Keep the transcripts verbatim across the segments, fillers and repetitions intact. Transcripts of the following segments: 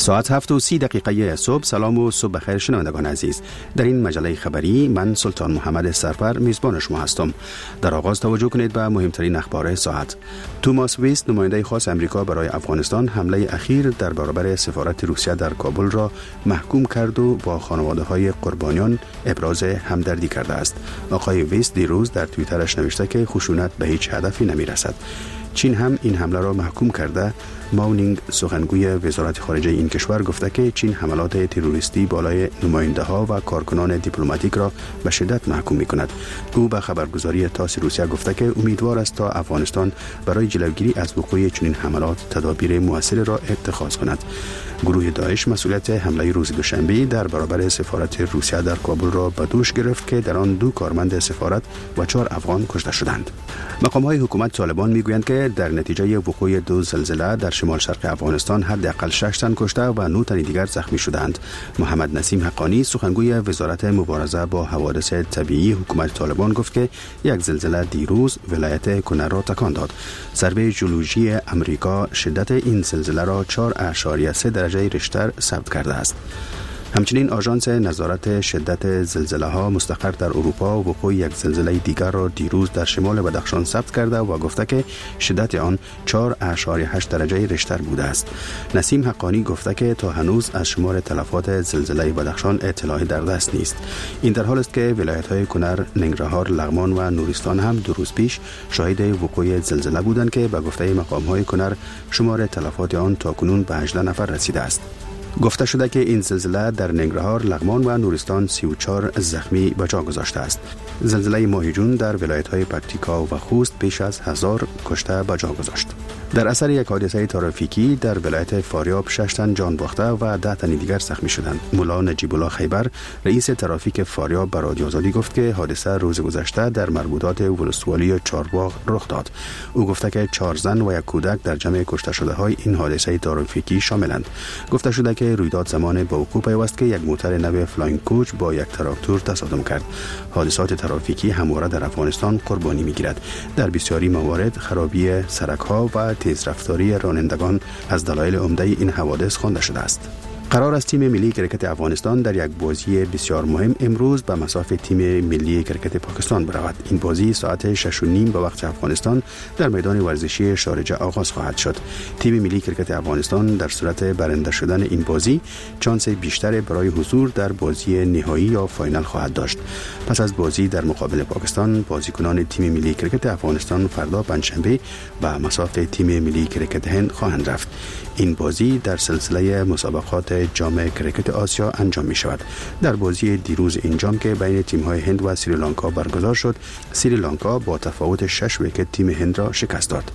ساعت هفت و سی دقیقه صبح. سلام و صبح بخیر شنوندگان عزیز. در این مجله خبری من سلطان محمد سرپر میزبان شما هستم. در آغاز توجه کنید به مهمترین اخبار ساعت. توماس ویست نماینده خاص امریکا برای افغانستان حمله اخیر در برابر سفارت روسیه در کابل را محکوم کرد و با خانواده های قربانیان ابراز همدردی کرده است. آقای ویست دیروز در توییترش نوشته که خشونت به هیچ هدفی نمیرسد. چین هم این حمله را محکوم کرده. ماونینگ سخنگوی وزارت خارجه این کشور گفته که چین حملات تروریستی بالای نماینده ها و کارکنان دیپلماتیک را به شدت محکوم می کند. او به خبرگزاری تاس روسیه گفته که امیدوار است تا افغانستان برای جلوگیری از وقوع چنین حملات تدابیر موثر را اتخاذ کند. گروه داعش مسئولیت حمله روز دوشنبه در برابر سفارت روسیه در کابل را به دوش گرفت که در آن دو کارمند سفارت و چهار افغان کشته شدند. مقام‌های حکومت طالبان میگویند که در نتیجه وقوع دو زلزله در شمال شرق افغانستان حداقل شش تن کشته و نه تن دیگر زخمی شدند. محمد نسیم حقانی سخنگوی وزارت مبارزه با حوادث طبیعی حکومت طالبان گفت که یک زلزله دیروز ولایت کنر را تکان داد. سروی ژئولوژی امریکا شدت این زلزله را چهار اعشاریه سه درجه ریشتر ثبت کرده است. همچنین آژانس نظارت شدت زلزله ها مستقر در اروپا وقوع یک زلزله دیگر را دیروز در شمال بدخشان ثبت کرده و گفته که شدت آن چهار اعشاریه هشت درجه ریشتر بوده است. نسیم حقانی گفته که تا هنوز از شمار تلفات زلزله بدخشان اطلاعی در دست نیست. این در حال است که ولایت‌های کنر، ننگرهار، لغمان و نورستان هم دو روز پیش شاهد وقوع زلزله بودند که به گفته مقام‌های کنر شمار تلفات آن تاکنون به هجده نفر رسیده است. گفته شده که این زلزله در ننگرهار، لغمان و نورستان سی و چهار زخمی به جا گذاشته است. زلزله ماه جون در ولایت‌های پکتیکا و خوست بیش از هزار کشته به جا گذاشت. در اثر یک حادثه ترافیکی در ولایت فاریاب شش تن جان باخته و ده تن دیگر زخمی شدند. مولا نجیب الله خیبر رئیس ترافیک فاریاب به رادیو آزادی گفت که حادثه روز گذشته در مربوطات ولسوالی چارباغ رخ داد. او گفته که چهار زن و یک کودک در جمع کشته شده های این حادثه ترافیکی شاملند. گفته شده که رویداد زمان با وقوع پیوست که یک موتر نو فلاینگ کوچ با یک تراکتور تصادم کرد. حادثات ترافیکی همواره در افغانستان قربانی می‌گیرد. در بسیاری موارد خرابی سرک‌ها و تیزرفتاری رانندگان از دلایل عمده این حوادث خوانده شده است. قرار است تیم ملی کرکت افغانستان در یک بازی بسیار مهم امروز به مصاف تیم ملی کرکت پاکستان برود. این بازی ساعت شش و نیم به وقت افغانستان در میدان ورزشی شارجه آغاز خواهد شد. تیم ملی کرکت افغانستان در صورت برنده شدن این بازی چانس بیشتر برای حضور در بازی نهایی یا فاینال خواهد داشت. پس از بازی در مقابل پاکستان، بازیکنان تیم ملی کرکت افغانستان فردا پنجشنبه به مصاف تیم ملی کرکت هند خواهند رفت. این بازی در سلسله مسابقات جام کرکت آسیا انجام می شود. در بازی دیروز این جام که بین تیم های هند و سریلانکا برگزار شد، سریلانکا با تفاوت شش ویکت تیم هند را شکست داد.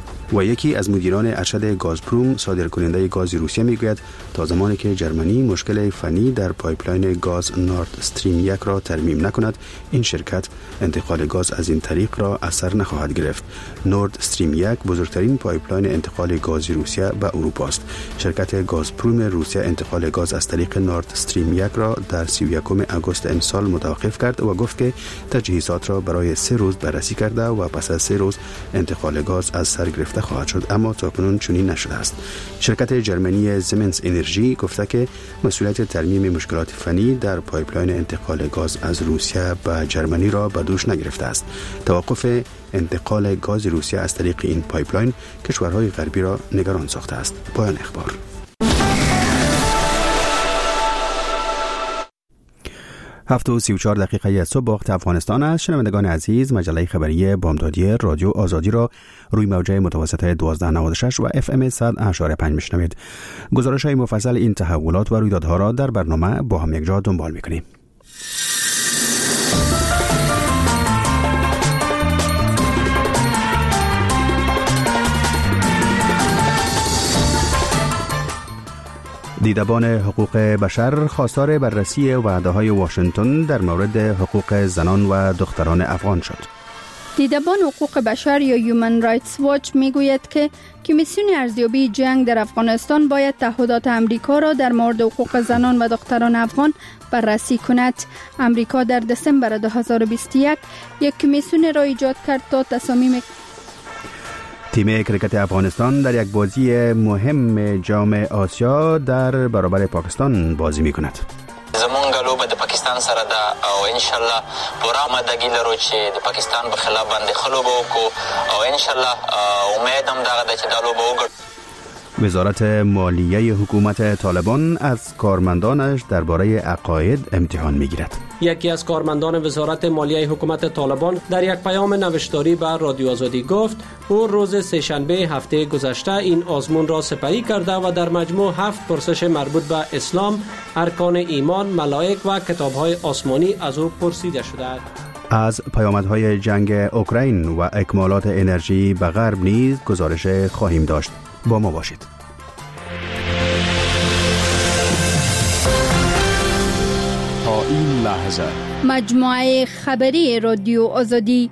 و یکی از مدیران ارشد گازپروم صادرکننده گاز روسیه میگوید تا زمانی که جرمنی مشکل فنی در پایپلاین گاز نورد استریم یک را ترمیم نکند، این شرکت انتقال گاز از این طریق را اثر نخواهد گرفت. نورد استریم یک بزرگترین پایپلاین انتقال گاز روسیه به اروپا است. شرکت گازپروم روسیه انتقال گاز از طریق نورد استریم یک را در سی و یکم آگوست امسال متوقف کرد و گفت که تجهیزات را برای سه روز بررسی کرده و پس از سه روز انتقال گاز از سر گرفته خواهد شد، اما تاکنون چنین نشده است. شرکت جرمنی زمنس انرژی گفته که مسئولیت ترمیم مشکلات فنی در پایپلاین انتقال گاز از روسیه به جرمنی را به دوش نگرفته است. توقف انتقال گاز روسیه از طریق این پایپلاین کشورهای غربی را نگران ساخته است. پایان اخبار. هفت و سی و چهار دقیقه صبح وقت افغانستان است. شنوندگان عزیز، مجله خبری بامدادی رادیو آزادی را روی موجه متوسط دوازده نود و شش و اف ام صد و پنج میشنوید. گزارش های مفصل این تحولات و رویدادها را در برنامه با هم یک جا دنبال میکنیم. دیدبان حقوق بشر خواستار بررسی وعده‌های واشنگتن در مورد حقوق زنان و دختران افغان شد. دیدبان حقوق بشر یا هیومن رایتس واچ میگوید که کمیسیون ارزیابی جنگ در افغانستان باید تعهدات امریکا را در مورد حقوق زنان و دختران افغان بررسی کند. امریکا در دسامبر دو هزار و بیست و یک یک کمیسیون را ایجاد کرد تا تصامیم تیم کرکت افغانستان در یک بازی مهم جام آسیا در برابر پاکستان بازی می کند. زمونږ لوبه د پاکستان سره ده او ان شاء الله پوره آمادګي لرو چې د پاکستان په خلاف باندې ښه لوبه وکړو او ان شاء الله امید هم دغه ده چې دا لوبه وګټو. وزارت مالیه حکومت طالبان از کارمندانش درباره عقاید امتحان میگیرد. یکی از کارمندان وزارت مالیه حکومت طالبان در یک پیام نوشتاری به رادیو آزادی گفت او روز سه‌شنبه هفته گذشته این آزمون را سپری کرده و در مجموع هفت پرسش مربوط به اسلام، ارکان ایمان، ملائک و کتاب‌های آسمانی از او پرسیده شده است. از پیامدهای جنگ اوکراین و اکمالات انرژی به غرب نیز گزارش خواهیم داشت. با ما باشید. تا این لحظه مجموعه خبری رادیو آزادی.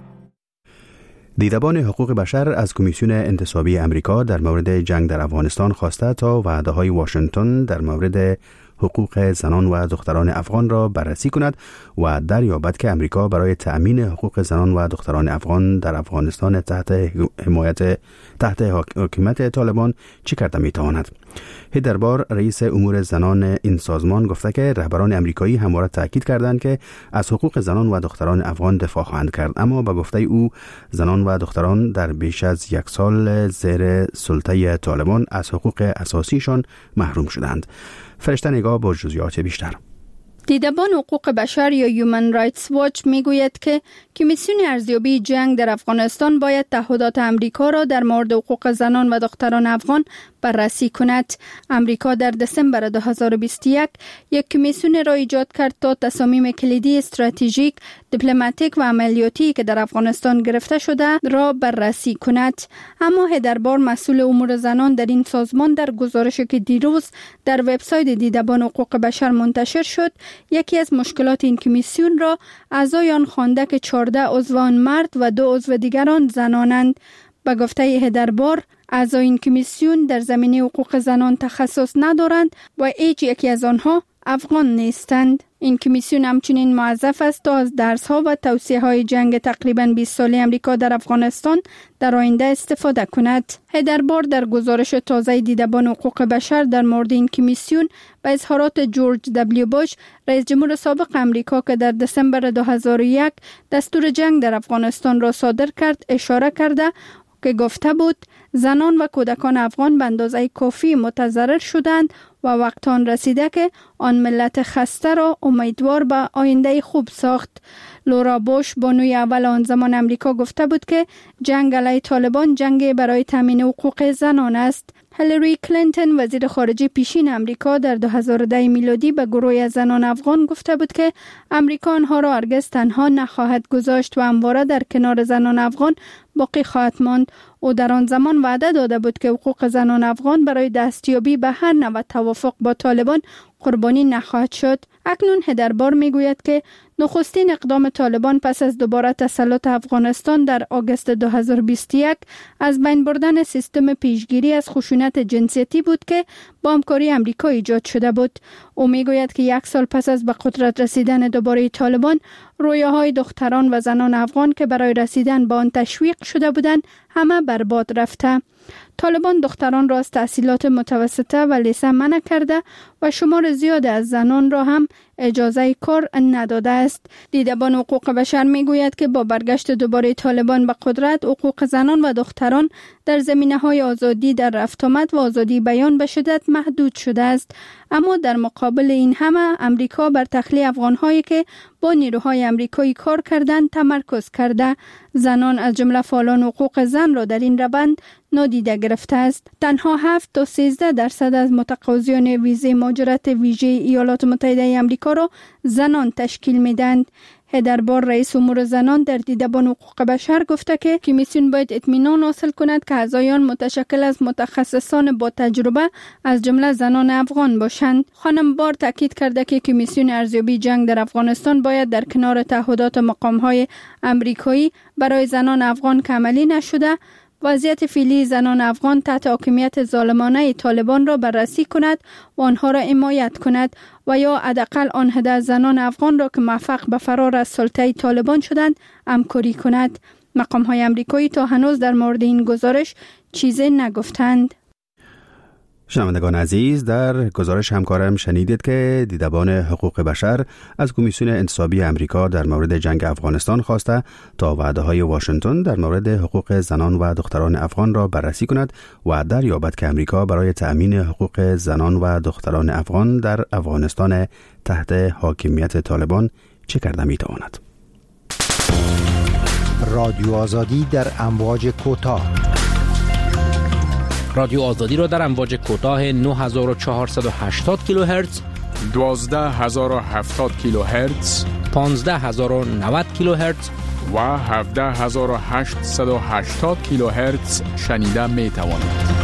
دیدبان حقوق بشر از کمیسیون انتصابی امریکا در مورد جنگ در افغانستان خواسته تا وعده‌های واشنگتن در مورد حقوق زنان و دختران افغان را بررسی کند و دریابد که امریکا برای تأمین حقوق زنان و دختران افغان در افغانستان تحت حمایت تحت حکومت طالبان چه کرده میتواند. هیدربار رئیس امور زنان این سازمان گفته که رهبران امریکایی همواره تاکید کردند که از حقوق زنان و دختران افغان دفاع خواهند کرد، اما به گفته او زنان و دختران در بیش از یک سال زیر سلطه طالبان از حقوق اساسیشان محروم شدند. فرشته نگاه با جزئیات بیشتر. دیدبان حقوق بشر یا هیومن رایتس واچ میگوید که کمیسیون ارزیابی جنگ در افغانستان باید تعهدات امریکا را در مورد حقوق زنان و دختران افغان بررسی کند. امریکا در دسامبر دو هزار و بیست و یک یک کمیسیون را ایجاد کرد تا تصامیم کلیدی استراتژیک، دیپلماتیک و عملیاتی که در افغانستان گرفته شده را بررسی کند. اما هیدربار مسئول امور زنان در این سازمان در گزارشی که دیروز در وبسایت دیدبان حقوق بشر منتشر شد، یکی از مشکلات این کمیسیون را اعضایان خوانده که چهارده عضو آن مرد و دو عضو دیگران زنانند. به گفته هیدربار، اعضای این کمیسیون در زمینه حقوق زنان تخصص ندارند و هیچ یکی از آنها افغان نیستند. این کمیسیون همچنین موظف است تا از درس‌ها و توصیه‌های جنگ تقریباً بیست ساله امریکا در افغانستان در آینده استفاده کند. هیدربار در گزارش تازه دیدبان حقوق بشر در مورد این کمیسیون به اظهارات جورج دبلیو بوش، رئیس جمهور سابق امریکا که در دسامبر دو هزار و یک دستور جنگ در افغانستان را صادر کرد، اشاره کرده که گفته بود زنان و کودکان افغان به اندازه کافی متضرر شدند و وقت آن رسیده که آن ملت خسته را امیدوار به آینده خوب ساخت. لورا بوش، بانوی اول آن زمان امریکا، گفته بود که جنگ علیه طالبان جنگ برای تامین حقوق زنان است. هیلاری کلینتون، وزیر خارجه پیشین امریکا، در دو هزار و ده میلادی به گروهی از زنان افغان گفته بود که امریکا آنها را هرگز تنها نخواهد گذاشت و همواره در کنار زنان افغان باقی خواهد ماند. او در آن زمان وعده داده بود که حقوق زنان افغان برای دستیابی به هر نوع توافق با طالبان قربانی نخواهد شد. اکنون هیدربار میگوید که نخستین اقدام طالبان پس از دوباره تسلط افغانستان در آگوست دو هزار و بیست و یک از بین بردن سیستم پیشگیری از خشونت جنسیتی بود که با همکاری امریکا ایجاد شده بود. او میگوید که یک سال پس از به قدرت رسیدن دوباره طالبان، رویاهای دختران و زنان افغان که برای رسیدن به آن تشویق شده بودند همه برباد رفته. طالبان دختران را از تحصیلات متوسطه و لیسه منع کرده و شمار زیاد از زنان را هم اجازه کار نداده است. دیدبان حقوق بشر میگوید که با برگشت دوباره طالبان به قدرت، حقوق زنان و دختران در زمینه‌های آزادی در رفت آمد و آزادی بیان به شدت محدود شده است. اما در مقابل این همه امریکا بر تخلیه افغان‌هایی که با نیروهای امریکایی کار کردند تمرکز کرده. زنان از جمله فعالان حقوق زن را در این روند نادیده گرفته است. تنها هفت تا سیزده درصد از متقاضیان ویزه مهاجرت ویژه ایالات متحده آمریکا را زنان تشکیل میدند. هیدربار، رئیس امور زنان در دیدبان حقوق بشر، گفته که کمیسیون باید اطمینان حاصل کند که اعضایان متشکل از متخصصان با تجربه از جمله زنان افغان باشند. خانم بار تاکید کرده که کمیسیون ارزیابی جنگ در افغانستان باید در کنار تعهدات مقام‌های امریکایی برای زنان افغان که عملی نشده، وضعیت فعلی زنان افغان تحت حاکمیت ظالمانه طالبان را بررسی کند و آنها را حمایت کند و یا حداقل آن عده زنان افغان را که موفق به فرار از سلطه طالبان شدند همکاری کند. مقام های امریکایی تا هنوز در مورد این گزارش چیزی نگفتند. شنوندگان عزیز، در گزارش همکارم شنیدید که دیدبان حقوق بشر از کمیسیون انتصابی امریکا در مورد جنگ افغانستان خواسته تا وعده‌های واشنگتن در مورد حقوق زنان و دختران افغان را بررسی کند و دریابد که امریکا برای تأمین حقوق زنان و دختران افغان در افغانستان تحت حاکمیت طالبان چه کرده می‌تواند. رادیو آزادی در امواج کوتاه. رادیو آزادی را در امواج کوتاه نه هزار و چهارصد و هشتاد کیلوهرتز، دوازده هزار و هفتاد کیلوهرتز، پانزده هزار و نود کیلوهرتز و هفده هزار و هشتصد و هشتاد کیلوهرتز شنیده می توانید.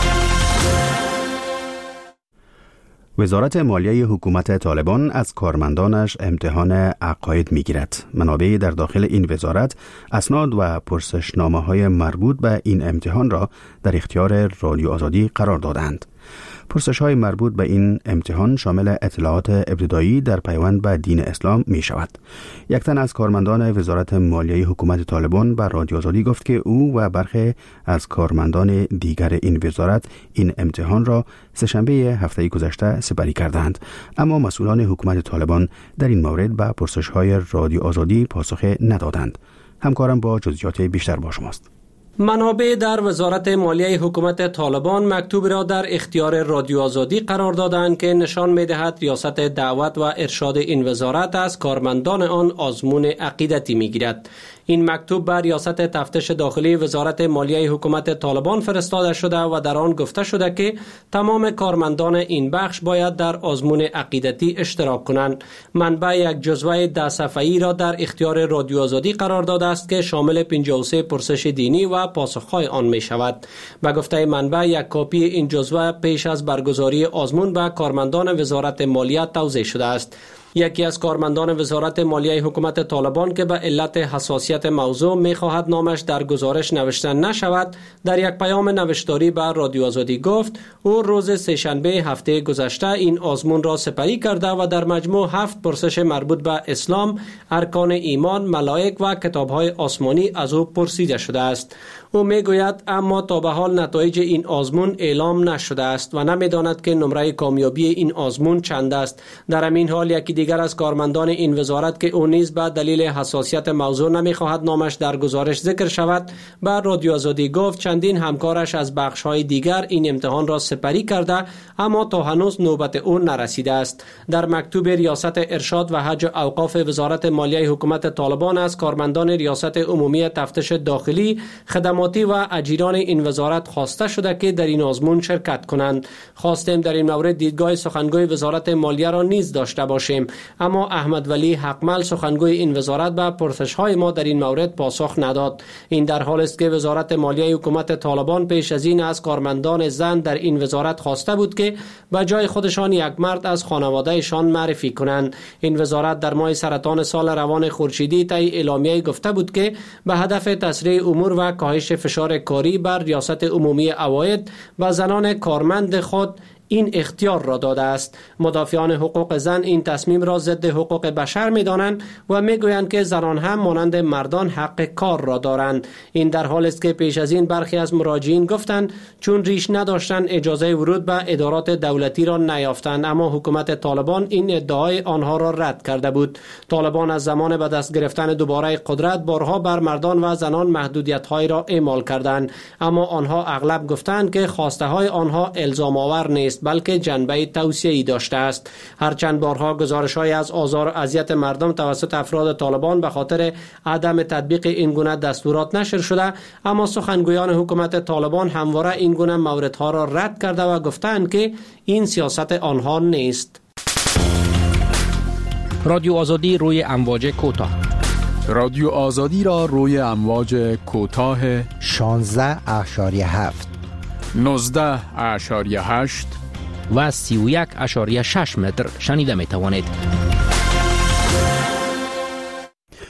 وزارت مالیه حکومت طالبان از کارمندانش امتحان عقاید می‌گیرد. منابع در داخل این وزارت اسناد و پرسشنامه‌های مربوط به این امتحان را در اختیار رادیو آزادی قرار دادند. پرسش‌های مربوط به این امتحان شامل اطلاعات ابتدایی در پیوند به دین اسلام می شود. یک تن از کارمندان وزارت مالیه حکومت طالبان به رادیو آزادی گفت که او و برخی از کارمندان دیگر این وزارت این امتحان را سه‌شنبه هفته گذشته سپری کردند، اما مسئولان حکومت طالبان در این مورد به پرسش‌های رادیو آزادی پاسخ ندادند. همکارم با جزئیات بیشتر با شماست. منابع در وزارت مالیه حکومت طالبان مکتوب را در اختیار رادیو آزادی قرار دادند که نشان می‌دهد ریاست دعوت و ارشاد این وزارت از کارمندان آن آزمون عقیدتی می‌گیرد. این مکتوب بر ریاست تفتیش داخلی وزارت مالیه حکومت طالبان فرستاده شده و در آن گفته شده که تمام کارمندان این بخش باید در آزمون عقیدتی اشتراک کنند. منبع یک جزوه ده صفحه‌ای را در اختیار رادیو آزادی قرار داده است که شامل پنجاه و سه پرسش دینی و پاسخهای آن می شود. به گفته منبع یک کاپی این جزوه پیش از برگزاری آزمون به کارمندان وزارت مالیه توزیع شده است. یکی از کارمندان وزارت مالیه حکومت طالبان که به علت حساسیت موضوع می‌خواهد نامش در گزارش نوشته نشود، در یک پیام نوشتاری به رادیو آزادی گفت او روز سه‌شنبه هفته گذشته این آزمون را سپری کرده و در مجموع هفت پرسش مربوط به اسلام، ارکان ایمان، ملائک و کتاب‌های آسمانی از او پرسیده شده است. او میگوید اما تا به حال نتایج این آزمون اعلام نشده است و نمی‌داند که نمره کامیابی این آزمون چند است. در همین حال یکی دیگر از کارمندان این وزارت که او نیز به دلیل حساسیت موضوع نمی‌خواهد نامش در گزارش ذکر شود، به رادیو آزادی گفت چندین همکارش از بخش‌های دیگر این امتحان را سپری کرده اما تا هنوز نوبت او نرسیده است. در مکتوب ریاست ارشاد و حج و اوقاف وزارت مالیه حکومت طالبان از کارمندان ریاست عمومی تفتیش داخلی، خدماتی و اجیران این وزارت خواسته شده که در این آزمون شرکت کنند. خواستیم در این مورد دیدگاه سخنگوی وزارت مالیه را نیز داشته باشیم، اما احمد ولی حقمل سخنگوی این وزارت به پرسش‌های ما در این مورد پاسخ نداد. این در حالی است که وزارت مالیه حکومت طالبان پیش از این از کارمندان زن در این وزارت خواسته بود که به جای خودشان یک مرد از خانوادهشان معرفی کنند. این وزارت در ماه سرطان سال روان خورشیدی طی اعلامیه گفته بود که به هدف تسریع امور و کاهش فشار کاری بر ریاست عمومی عواید و زنان کارمند خود این اختیار را داده است. مدافعان حقوق زن این تصمیم را ضد حقوق بشر می دانند و می گویند که زنان هم مانند مردان حق کار را دارند. این در حالی است که پیش از این برخی از مراجعین گفتند چون ریش نداشتند اجازه ورود به ادارات دولتی را نیافتند، اما حکومت طالبان این ادعای آنها را رد کرده بود. طالبان از زمان به دست گرفتن دوباره قدرت بارها بر مردان و زنان محدودیت‌هایی را اعمال کردند، اما آنها اغلب گفتند که خواسته های آنها الزام آور نیست بلکه جنبه توصیه‌ای داشته است. هرچند بارها گزارش‌های از آزار و اذیت مردم توسط افراد طالبان به خاطر عدم تطبیق این گونه دستورات نشر شده، اما سخنگویان حکومت طالبان همواره این گونه موردها را رد کرده و گفتند که این سیاست آنها نیست. رادیو آزادی روی امواج کوتاه. رادیو آزادی را روی امواج کوتاه شانزده اشاریه هفت، نوزده اشاریه هشت و سی و یک اشاریه شش متر شنیده می توانید.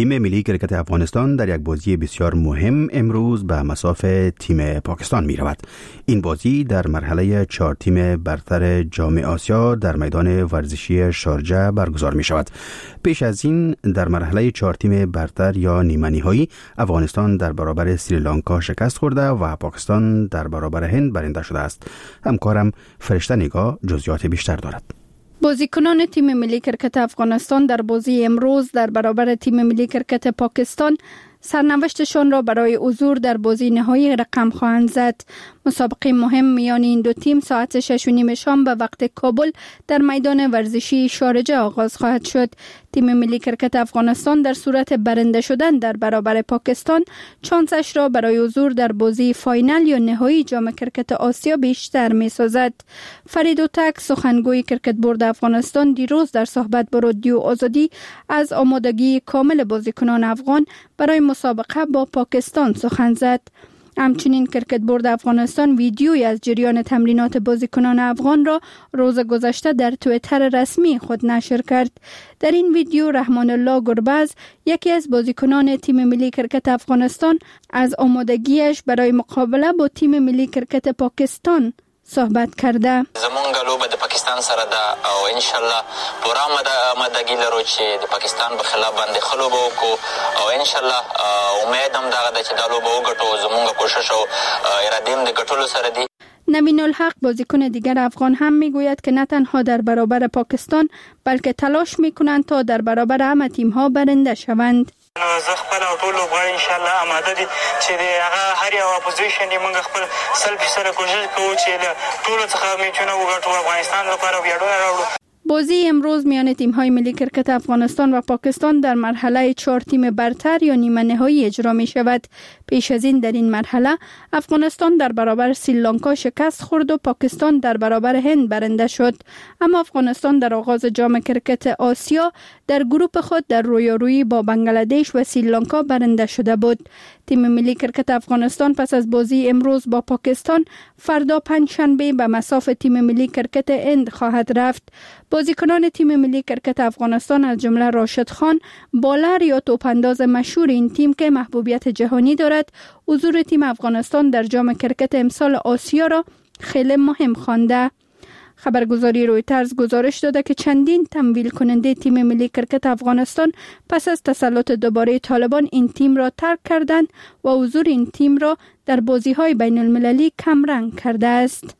تیم ملی کرکت افغانستان در یک بازی بسیار مهم امروز به مصاف تیم پاکستان می رود. این بازی در مرحله چهار تیم برتر جام آسیا در میدان ورزشی شارجه برگزار می شود. پیش از این در مرحله چهار تیم برتر یا نیمه نهایی افغانستان در برابر سریلانکا شکست خورده و پاکستان در برابر هند برنده شده است. همکارم فرشته نگاه جزئیات بیشتر دارد. بازیکنان تیم ملی کرکت افغانستان در بازی امروز در برابر تیم ملی کرکت پاکستان سرنوشتشان را برای حضور در بازی نهایی رقم خواهند زد. مسابقه مهم میان این دو تیم ساعت شش و نیم شام به وقت کابل در میدان ورزشی شارجه آغاز خواهد شد. تیم ملی کرکت افغانستان در صورت برنده شدن در برابر پاکستان چانسش را برای حضور در بازی فاینال یا نهایی جام کرکت آسیا بیشتر می سازد. فرید اوتک سخنگوی کرکت بورد افغانستان دیروز در صحبت با رادیو آزادی از آمادگی کامل بازیکنان افغان برای مسابقه با پاکستان سخن زد. همچنین کرکت بورد افغانستان ویدیویی از جریان تمرینات بازیکنان افغان را روز گذشته در توییتر رسمی خود نشر کرد. در این ویدیو رحمان الله گربز یکی از بازیکنان تیم ملی کرکت افغانستان از آمادگیش برای مقابله با تیم ملی کرکت پاکستان صحبت کرده. زمونږ لوبه د پاکستان سره ده او ان شاء الله پوره آمادګي لرو چې د پاکستان په خلاف باندې خلوب وکړو او ان شاء الله امید هم دغه د چې دا لوبه وګټو. زمونږ کوشش او اراده هم د ګټلو سره دي. نوین الحق بازیکن دیگر افغان هم میگوید که نه تنها در برابر پاکستان بلکه تلاش میکنند تا در برابر همه تیم ها برنده شوند. زه خپل او ټول لوبغاړي ان شاء الله آماده دي چې د هغه هر یو اپوزیشن یې موږ خپل سل فیصد کوشش کوو چې له ټولو څخه میچونه وګټو، افغانستان لپاره ویاړونه راوړو. بازی امروز میان تیم‌های ملی کرکت افغانستان و پاکستان در مرحله چهار تیم برتر یا نیمه نهایی اجرا می شود. پیش از این در این مرحله افغانستان در برابر سریلانکا شکست خورد و پاکستان در برابر هند برنده شد. اما افغانستان در آغاز جام کرکت آسیا در گروه خود در رویارویی با بنگلادش و سریلانکا برنده شده بود. تیم ملی کرکت افغانستان پس از بازی امروز با پاکستان فردا پنجشنبه به مصاف تیم ملی کرکت هند خواهد رفت. بازیکنان تیم ملی کرکت افغانستان از جمله راشد خان بالر یا توپانداز مشهور این تیم که محبوبیت جهانی دارد حضور تیم افغانستان در جام کرکت امسال آسیا را خیلی مهم خوانده. خبرگزاری رویترز گزارش داده که چندین تمویل کننده تیم ملی کرکت افغانستان پس از تسلط دوباره طالبان این تیم را ترک کردند و حضور این تیم را در بازی‌های بین المللی کمرنگ کرده است.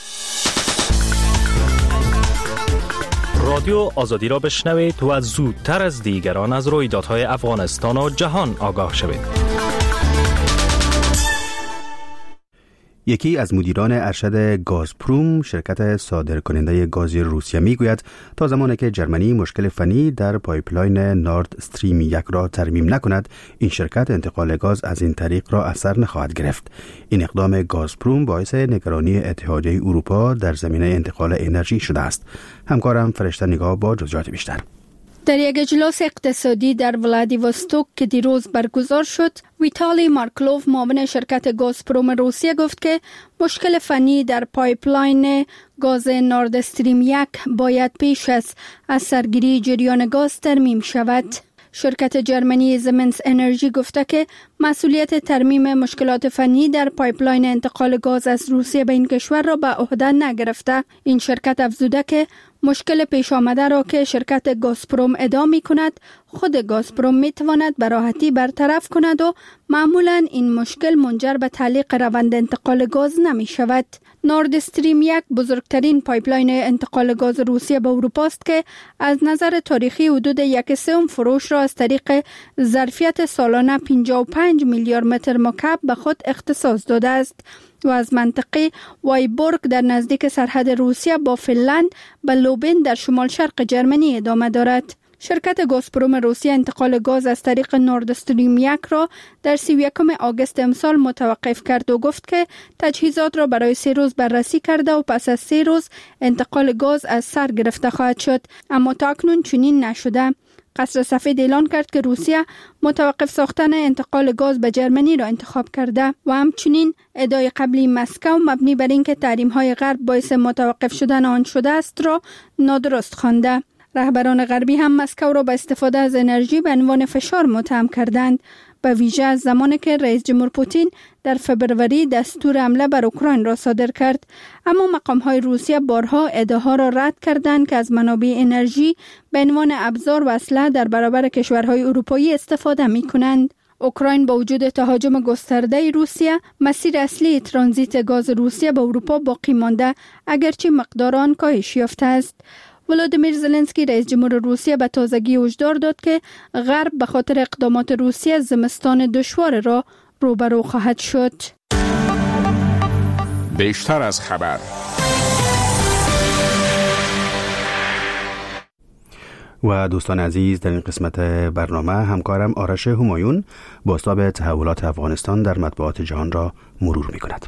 رادیو آزادی را بشنوید و زودتر از دیگران از رویدادهای افغانستان و جهان آگاه شوید. یکی از مدیران ارشد گازپروم شرکت صادرکننده گاز روسیه میگوید تا زمانی که جرمنی مشکل فنی در پایپلاین نورد استریم یک را ترمیم نکند این شرکت انتقال گاز از این طریق را اثر نخواهد گرفت. این اقدام گازپروم باعث نگرانی اتحادیه اروپا در زمینه انتقال انرژی شده است. همکارم فرشته نگاه با جزئیات بیشتر. در یک اجلاس اقتصادی در ولادیوستوک که دیروز برگزار شد، ویتالی مارکلوف معاون شرکت گازپروم روسیه گفت که مشکل فنی در پایپلاین گاز نورد استریم یک باید پیش از از سرگیری جریان گاز ترمیم شود. شرکت جرمنی زمنس انرژی گفته که مسئولیت ترمیم مشکلات فنی در پایپلاین انتقال گاز از روسیه به این کشور را به عهده نگرفته. این شرکت افزوده که مشکل پیش آمده را که شرکت گازپروم ادعا می کند خود گازپروم می تواند به راحتی برطرف کند و معمولا این مشکل منجر به تعلیق روند انتقال گاز نمی شود. نورد استریم یک بزرگترین پایپلاین انتقال گاز روسیه به اروپا است که از نظر تاریخی حدود یک سوم فروش را از طریق ظرفیت سالانه پنجاه و پنج میلیارد متر مکعب به خود اختصاص داده است و از منطقه وایبورگ در نزدیک سرحد روسیه با فنلند به لوبن در شمال شرق جرمنی ادامه دارد. شرکت گازپروم روسیه انتقال گاز از طریق نورد استریم یک را در سی و یکم آگوست امسال متوقف کرد و گفت که تجهیزات را برای سه روز بررسی کرده و پس از سه روز انتقال گاز از سر گرفته خواهد شد، اما تا اکنون چنین نشده. قصر سفید اعلان کرد که روسیه متوقف ساختن انتقال گاز به جرمنی را انتخاب کرده و همچنین ادعای قبلی مسکو مبنی بر اینکه تحریم‌های غرب باعث متوقف شدن آن شده است را نادرست خوانده. رهبران غربی هم مسکو را به استفاده از انرژی به عنوان فشار متهم کردند، به ویژه از زمانی که رئیس جمهور پوتین در فبروری دستور حمله بر اوکراین را صادر کرد. اما مقام‌های روسیه بارها ادعاها را رد کردند که از منابع انرژی به عنوان ابزار و اسلحه در برابر کشورهای اروپایی استفاده می‌کنند. اوکراین با وجود تهاجم گسترده روسیه، مسیر اصلی ترانزیت گاز روسیه به اروپا باقی مانده، اگرچه مقدار آن کاهش یافته است. ولادیمیر زلنسکی رئیس جمهور روسیه به تازگی هشدار داد که غرب به خاطر اقدامات روسیه زمستان دشوار را روبرو خواهد شد. بیشتر از خبر. و دوستان عزیز، در این قسمت برنامه همکارم آرش همایون بازتاب تحولات افغانستان در مطبوعات جهان را مرور می کند.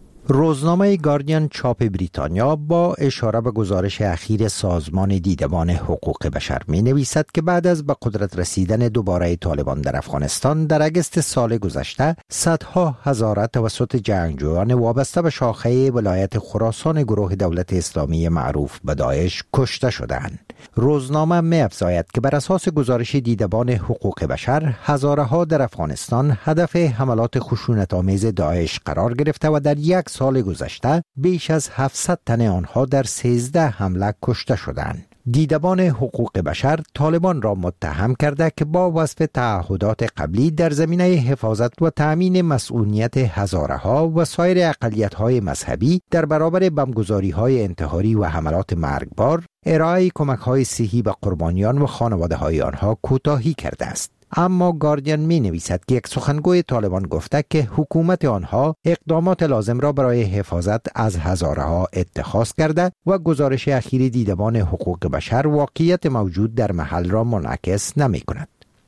روزنامه گاردین چاپ بریتانیا با اشاره به گزارش اخیر سازمان دیدبان حقوق بشر می نویسد که بعد از به قدرت رسیدن دوباره طالبان در افغانستان در اگست سال گذشته صدها هزاره توسط جنگجویان وابسته به شاخه ولایت خراسان گروه دولت اسلامی معروف به داعش کشته شدند. روزنامه می افزاید که بر اساس گزارش دیدبان حقوق بشر هزاره ها در افغانستان هدف حملات خشونت آمیز داعش قرار گرفته و در یک سال گذشته بیش از هفتصد تن آنها در سیزده حمله کشته شدند. دیدبان حقوق بشر طالبان را متهم کرده که با وصف تعهدات قبلی در زمینه حفاظت و تأمین مسئولیت هزاره ها و سایر اقلیت های مذهبی در برابر بمبگذاری های انتحاری و حملات مرگبار، ارائه کمک های صحی به قربانیان و خانواده های آنها کوتاهی کرده است. اما گاردین می نویسد که یک سخنگوی طالبان گفته که حکومت آنها اقدامات لازم را برای حفاظت از هزاره ها اتخاذ کرده و گزارش اخیر دیدبان حقوق بشر واقعیت موجود در محل را منعکس نمی کند.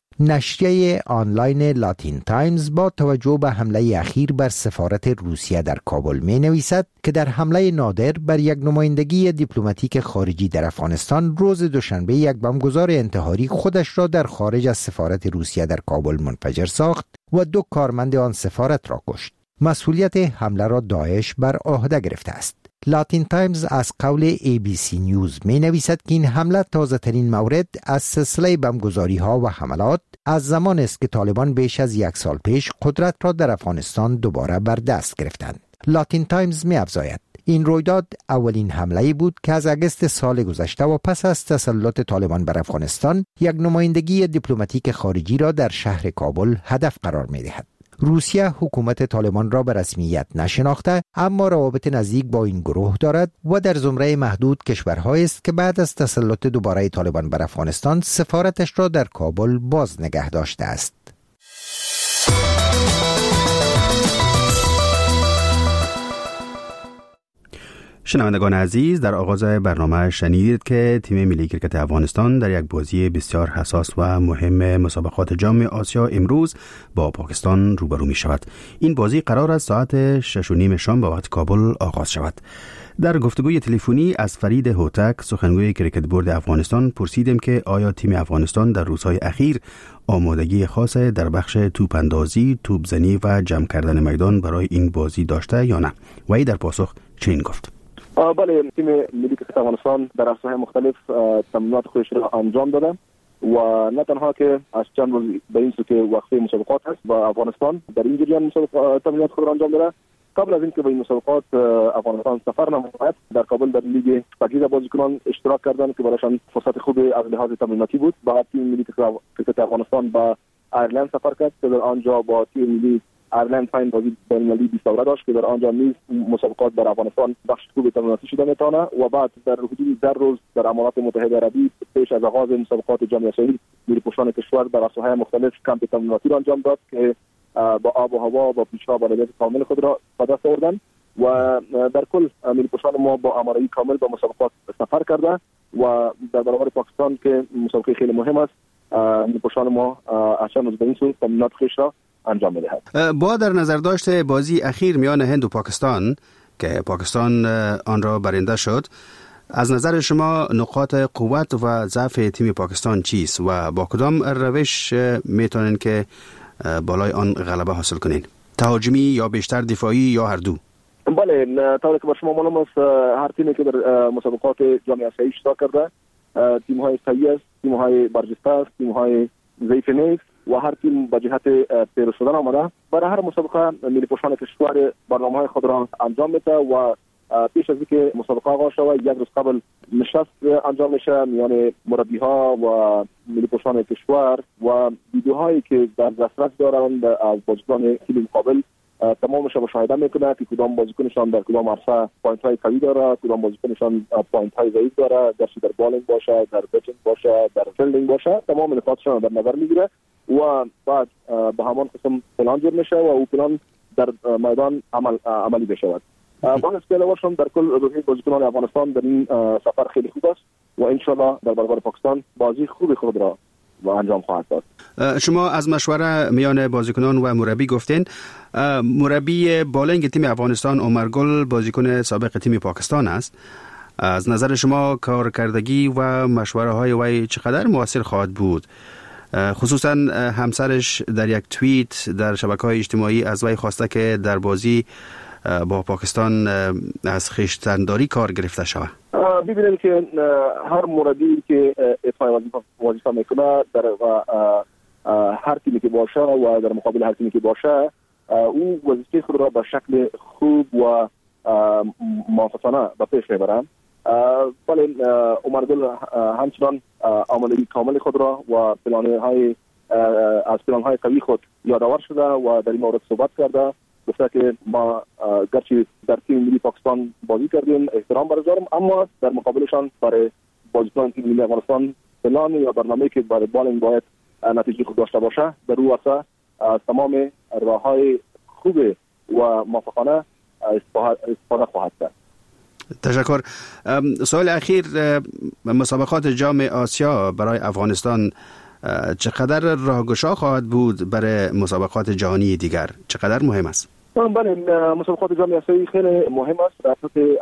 نشریه آنلاین لاتین تایمز با توجه به حمله اخیر بر سفارت روسیه در کابل می نویسد که در حمله نادر بر یک نمایندگی دیپلماتیک خارجی در افغانستان روز دوشنبه یک بمبگذار انتحاری خودش را در خارج از سفارت روسیه در کابل منفجر ساخت و دو کارمند آن سفارت را کشت. مسئولیت حمله را داعش بر عهده گرفته است. لاتین تایمز از قول ای بی سی نیوز می نویسد که این حمله تازه ترین مورد از سلسله بمبگذاری ها و حملات از زمان است که طالبان بیش از یک سال پیش قدرت را در افغانستان دوباره بر دست گرفتند. لاتین تایمز می افزاید این رویداد اولین حمله بود که از اگست سال گذشته و پس از تسلط طالبان بر افغانستان یک نمایندگی دیپلماتیک خارجی را در شهر کابل هدف قرار می دهد. روسیه حکومت طالبان را به رسمیت نشناخته، اما روابط نزدیک با این گروه دارد و در زمره محدود کشورهایی است که بعد از تسلط دوباره طالبان بر افغانستان سفارتش را در کابل باز نگه داشته است. شنوندگان عزیز، در آغاز برنامه شنیدید که تیم ملی کرکت افغانستان در یک بازی بسیار حساس و مهم مسابقات جام آسیا امروز با پاکستان روبرو می شود. این بازی قرار است ساعت شش و نیم شام به وقت کابل آغاز شود. در گفتگوی تلفنی از فرید هوتک، سخنگوی کرکت بورد افغانستان، پرسیدیم که آیا تیم افغانستان در روزهای اخیر آمادگی خاص در بخش توپ اندازی، توپ زنی و جمع کردن میدان برای این بازی داشته یا نه؟ و ای در پاسخ چنین گفت: بله، تیم ملی کرکت افغانستان در عرصه‌های مختلف تمرینات خودش را انجام داده و نه تنها که از چند روز به این سو که وقفه مسابقات هست و افغانستان در این جریان مسابقات تمرینات خود را انجام داده. قبل از اینکه به این مسابقات افغانستان سفر نماید، در کابل در لیگ پاکیز بازیکنان اشتراک کردند که برایشان فرصت خوب از لحاظ تمریناتی بود. بعد تیم ملی کرکت افغانستان با ایرلند سفر کرد که در آنجا با تیم ملی ایرلند پایین بازی بین‌المللی بیست دوره داشت که در آنجا نیز مسابقات در افغانستان بخش خوب تمریناتی شده میتونه و بعد در حدود در روز در امارات متحده عربی پیش از آغاز مسابقات جام آسیایی نیروپوشان کشور در عرصه‌های مختلف کمپ تمریناتی را انجام داد که با آب و هوا و پیش‌ها بلدیت کامل خود را به دست آوردند و در کل نیروپوشان ما با آمادگی کامل به مسابقات سفر کرده و در برابر پاکستان که مسابقه خیلی مهم است، نیروپوشان ما از چند روز به این سو تمرینات خویش را انجام می‌دهد. با در نظر داشته بازی اخیر میان هند و پاکستان که پاکستان آن را برنده شد، از نظر شما نقاط قوت و ضعف تیم پاکستان چیست و با کدام روش میتونن که بالای آن غلبه حاصل کنین؟ تهاجمی یا بیشتر دفاعی یا هر دو؟ بله، طوری که بر شما معلوم است هر تیمی که در مسابقات جام آسیایی اشتراک کرده تیم های قوی است، تیم های برجسته است، تیم های ضعیف نیست و هر تیم به جهت پیروز شدن آمده. برای هر مسابقه ملی پوشان کشور برنامه‌های خود را انجام میده و پیش از اینکه مسابقه آغاز شود یک روز قبل نشست انجام میشه میان مربی‌ها و ملی پوشان کشور و ویدیوهایی که در دسترس دارند از بازیکن تیم مقابل تمامش مشاهده میکنه که کدام بازیکنشان در کدام عرصه پوینت های قوی داره، کدام بازیکنشان پوینت های ضعیف داره، گرچه در بالینگ باشه، در بیتینگ باشه، در فیلدینگ باشه، تمام نکاتشان در نظر میگیره و بعد به همان قسم پلان جور میشه و او پلان در میدان عمل عملی بشود. باز پیلواشون در کل روحیه بازیکنان افغانستان در این سفر خیلی خوب است و ان شاء الله در برابر پاکستان بازی خوب خود را و انجام خواهد داد. شما از مشوره میان بازیکنان و مربی گفتین. مربی بالینگ تیم افغانستان عمر گل بازیکن سابق تیم پاکستان است. از نظر شما کارکردگی و مشوره های وی چقدر مؤثر خواهد بود؟ خصوصا همسرش در یک توییت در شبکه‌های اجتماعی از وی خواسته که در بازی با پاکستان از خویشتنداری کار گرفته شود. ببینید که هر مربی که افعال وظیفه میکنه در هر تیمی که باشه و در مقابل هر تیمی که باشه او وظیفه خود را به شکل خوب و موفقانه به پیش میبره. ولی عمر گل همچنان عملی کامل خود را و پلان‌های از پلان‌های قوی خود یادآور شده و در این مورد صحبت کرده. گفته که ما گرچه در تیم ملی پاکستان بازی کردیم احترام برگزارم، اما در مقابلشان برای بازیکن تیم ملی افغانستان پلان یا برنامه‌ای که برای بالینگ باید نتیجه خود داشته باشه در رو واسه تمام راه‌های خوب و موفقانه استفاده خواهد کرد. تشکر. سوال اخیر، مسابقات جام آسیا برای افغانستان چقدر راهگشا خواهد بود برای مسابقات جهانی دیگر؟ چقدر مهم است؟ بله، مسابقات جام آسیایی خیلی مهم است.